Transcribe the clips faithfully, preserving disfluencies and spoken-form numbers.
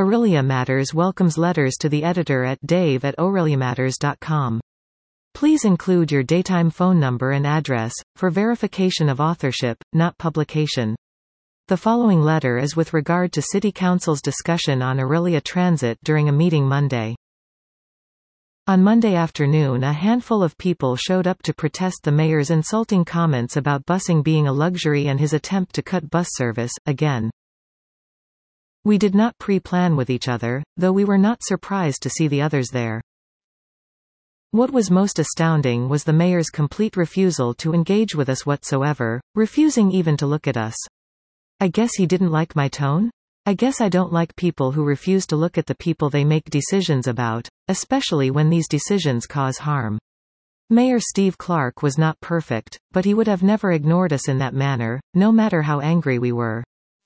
Aurelia Matters welcomes letters to the editor at dave at aureliamatters dot com. Please include your daytime phone number and address, for verification of authorship, not publication. The following letter is with regard to City Council's discussion on Aurelia Transit during a meeting Monday. On Monday afternoon, a handful of people showed up to protest the mayor's insulting comments about busing being a luxury and his attempt to cut bus service, again. We did not pre-plan with each other, though we were not surprised to see the others there. What was most astounding was the mayor's complete refusal to engage with us whatsoever, refusing even to look at us. I guess he didn't like my tone? I guess I don't like people who refuse to look at the people they make decisions about, especially when these decisions cause harm. Mayor Steve Clark was not perfect, but he would have never ignored us in that manner, no matter how angry we were.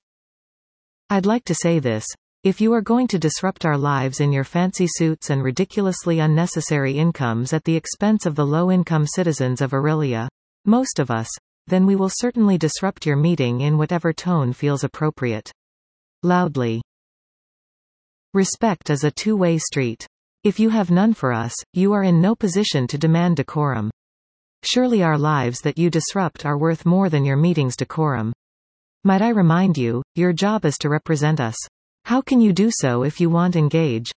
I'd like to say this. If you are going to disrupt our lives in your fancy suits and ridiculously unnecessary incomes at the expense of the low-income citizens of Aurelia, most of us, then we will certainly disrupt your meeting in whatever tone feels appropriate. Loudly. Respect is a two-way street. If you have none for us, you are in no position to demand decorum. Surely our lives that you disrupt are worth more than your meeting's decorum. Might I remind you, your job is to represent us. How can you do so if you won't engage?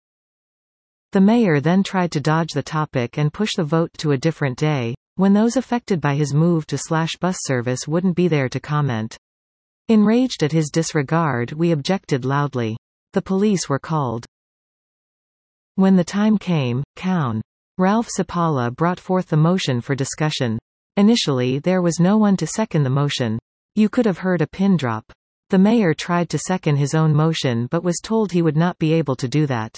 The mayor then tried to dodge the topic and push the vote to a different day, when those affected by his move to slash bus service wouldn't be there to comment. Enraged at his disregard, we objected loudly. The police were called. When the time came, Coun. Ralph Sipala brought forth the motion for discussion. Initially there was no one to second the motion. You could have heard a pin drop. The mayor tried to second his own motion but was told he would not be able to do that.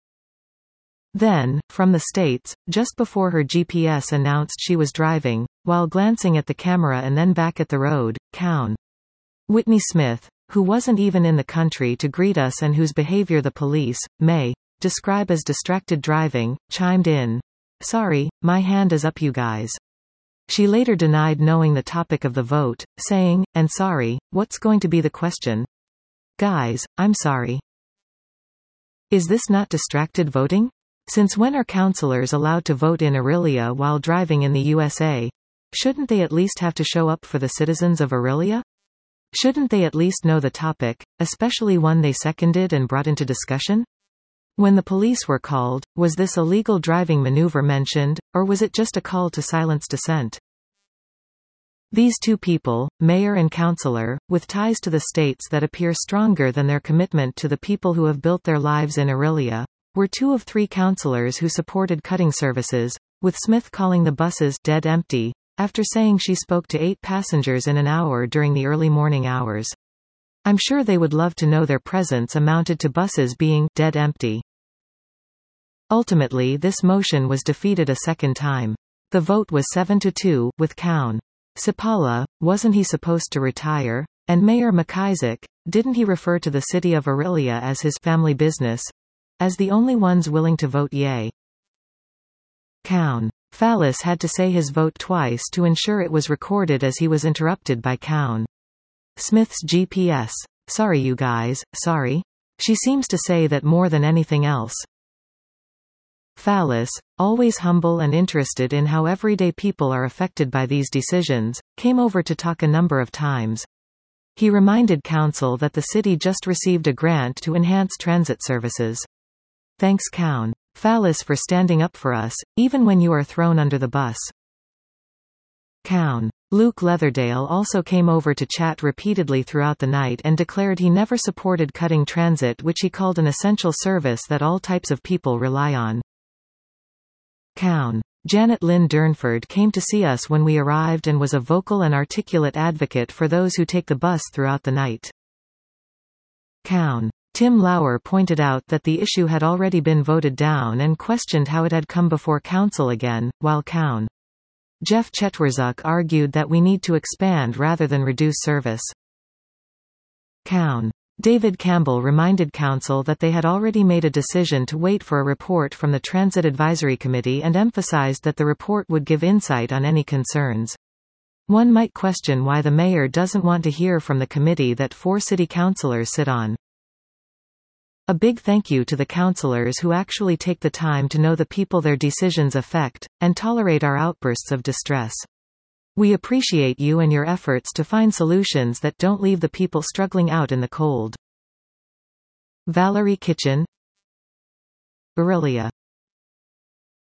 Then, from the States, just before her G P S announced she was driving, while glancing at the camera and then back at the road, Coun. Whitney Smith, who wasn't even in the country to greet us and whose behavior the police may describe as distracted driving, chimed in. Sorry, my hand is up, you guys. She later denied knowing the topic of the vote, saying, and sorry, what's going to be the question? Guys, I'm sorry. Is this not distracted voting? Since when are councillors allowed to vote in Aurelia while driving in the U S A? Shouldn't they at least have to show up for the citizens of Aurelia? Shouldn't they at least know the topic, especially one they seconded and brought into discussion? When the police were called, was this illegal driving maneuver mentioned, or was it just a call to silence dissent? These two people, mayor and councillor, with ties to the states that appear stronger than their commitment to the people who have built their lives in Aurelia, were two of three councillors who supported cutting services, with Smith calling the buses dead empty, after saying she spoke to eight passengers in an hour during the early morning hours. I'm sure they would love to know their presence amounted to buses being dead empty. Ultimately this motion was defeated a second time. The vote was seven to two, with Coun. Sipala, wasn't he supposed to retire? And Mayor McIsaac, didn't he refer to the city of Aurelia as his family business? As the only ones willing to vote yay. Coun. Fallis had to say his vote twice to ensure it was recorded as he was interrupted by Coun. Smith's G P S. Sorry you guys, sorry? She seems to say that more than anything else. Fallis, always humble and interested in how everyday people are affected by these decisions, came over to talk a number of times. He reminded council that the city just received a grant to enhance transit services. Thanks Coun. Fallis for standing up for us, even when you are thrown under the bus. Coun. Luke Leatherdale also came over to chat repeatedly throughout the night and declared he never supported cutting transit, which he called an essential service that all types of people rely on. Coun. Janet Lynn Durnford came to see us when we arrived and was a vocal and articulate advocate for those who take the bus throughout the night. Coun. Tim Lauer pointed out that the issue had already been voted down and questioned how it had come before council again, while Coun. Jeff Chetwerzuk argued that we need to expand rather than reduce service. Coun. David Campbell reminded council that they had already made a decision to wait for a report from the Transit Advisory Committee and emphasized that the report would give insight on any concerns. One might question why the mayor doesn't want to hear from the committee that four city councillors sit on. A big thank you to the counselors who actually take the time to know the people their decisions affect, and tolerate our outbursts of distress. We appreciate you and your efforts to find solutions that don't leave the people struggling out in the cold. Valerie Kitchen, Aurelia.